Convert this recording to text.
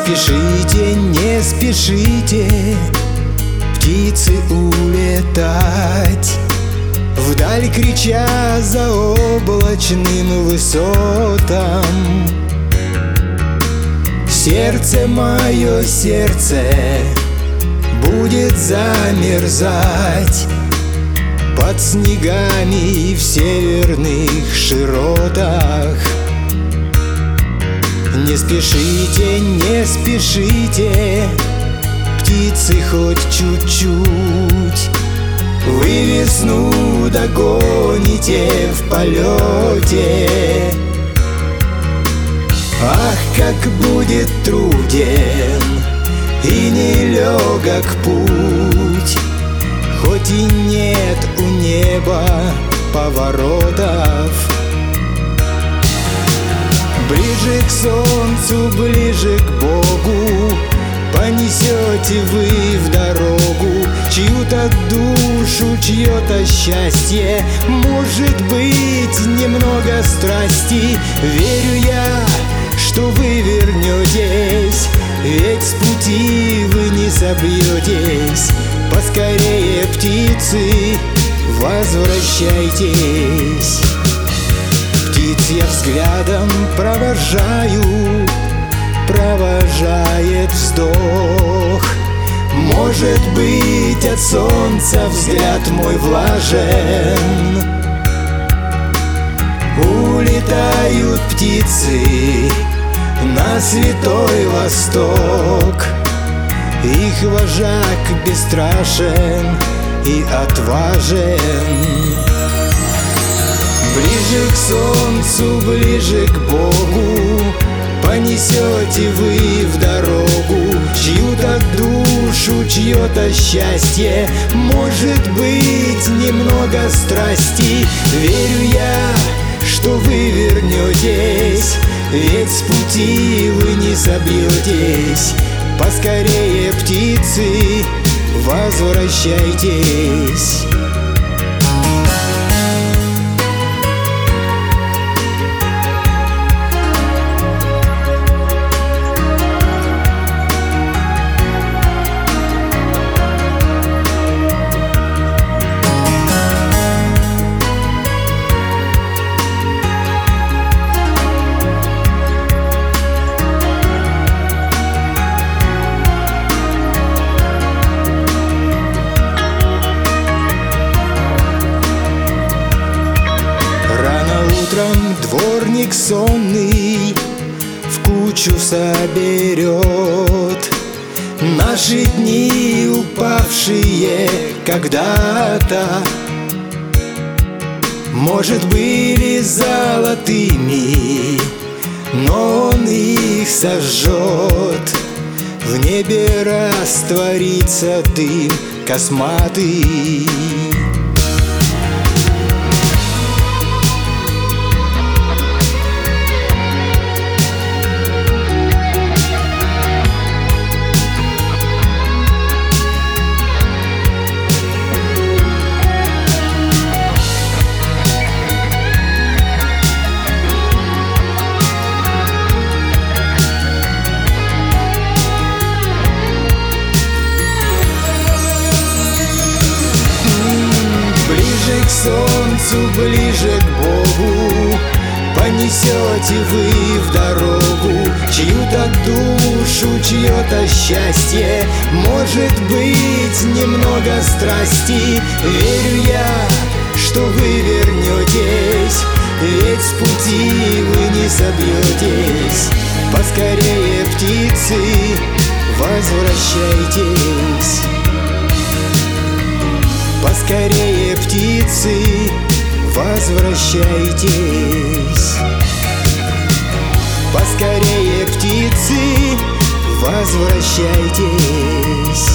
спешите, не спешите, птицы улетать, вдаль крича за облачным высотам. Сердце мое, сердце будет замерзать под снегами в северных широтах. Не спешите, не спешите, птицы, хоть чуть-чуть, вы весну догоните в полете. Ах, как будет труден и нелегок путь, хоть и нет у неба поворотов. Ближе к солнцу, ближе к Богу понесете вы в дорогу чью-то душу, чье-то счастье, может быть, немного страсти. Верю я, что вы вернетесь, ведь с пути вы не собьетесь. Поскорее, птицы, возвращайтесь. Птиц я взглядом провожаю, провожает вздох. Может быть, от солнца взгляд мой влажен. Улетают птицы на святой Восток. Их вожак бесстрашен и отважен. Ближе к солнцу, ближе к Богу понесете вы в дорогу чью-то душу, чье-то счастье, может быть, немного страсти. Верю я, что вы вернетесь, ведь с пути вы не собьетесь. Поскорее, птицы, возвращайтесь. Утром дворник сонный в кучу соберет наши дни, упавшие когда-то, может, были золотыми, но он их сожжет. В небе растворится дым косматый. К солнцу, ближе к Богу понесете вы в дорогу чью-то душу, чье-то счастье, может быть, немного страсти. Верю я, что вы вернетесь, ведь с пути вы не собьетесь. Поскорее, птицы, возвращайтесь. Поскорее, птицы, возвращайтесь. Поскорее, птицы, возвращайтесь.